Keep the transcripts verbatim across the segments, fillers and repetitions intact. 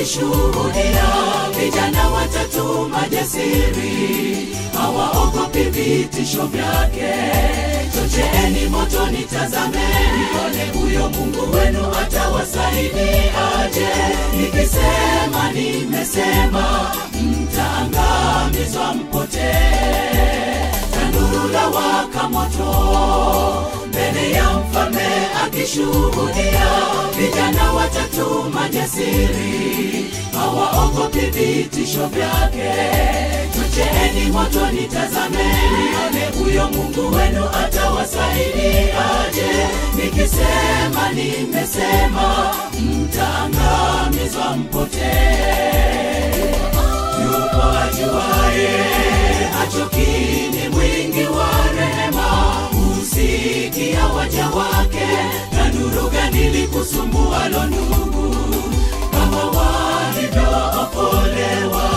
akishuhudia. Vijana watatu majasiri, hawaogopi vitisho vyake. Chocheeni moto nitazameni, ole huyo Mungu wenu atawasaidiaje. Nikisema nimesema, mtaangamizwa mpotee. Tanuru la waka moto mbele ya mfalme akishuhudia. Vijana watatu majasiri, hawaogopi vitisho vyake. Chocheeni moto nitazameni, ole huyo Mungu wenu atawasaidiaje. Nikisema nimesema, mtaangamizwa mpotee. Yupo ajuaye, hachoki, ni mwingi wa rehema, husikia waja wake. Tanuru gani likusumbualo ndugu, kama walivyookolewa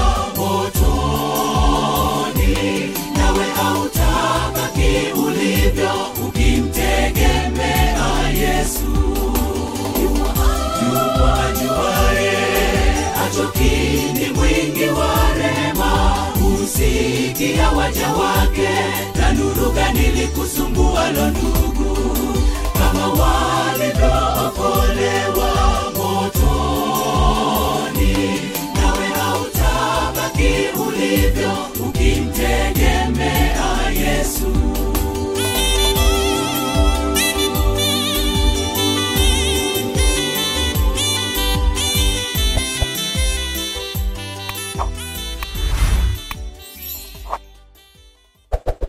motoni? Nawe hautabaki ulivyo ukimtegemea Yesu. Yupo ajuaye, hachoki, ni mwingi wa rehema, husikia waja wake. Tanuru gani likusumbualo ndugu, kama walivyookolewa motoni? Nawe hautabaki ulivyo ukimtegemea Yesu.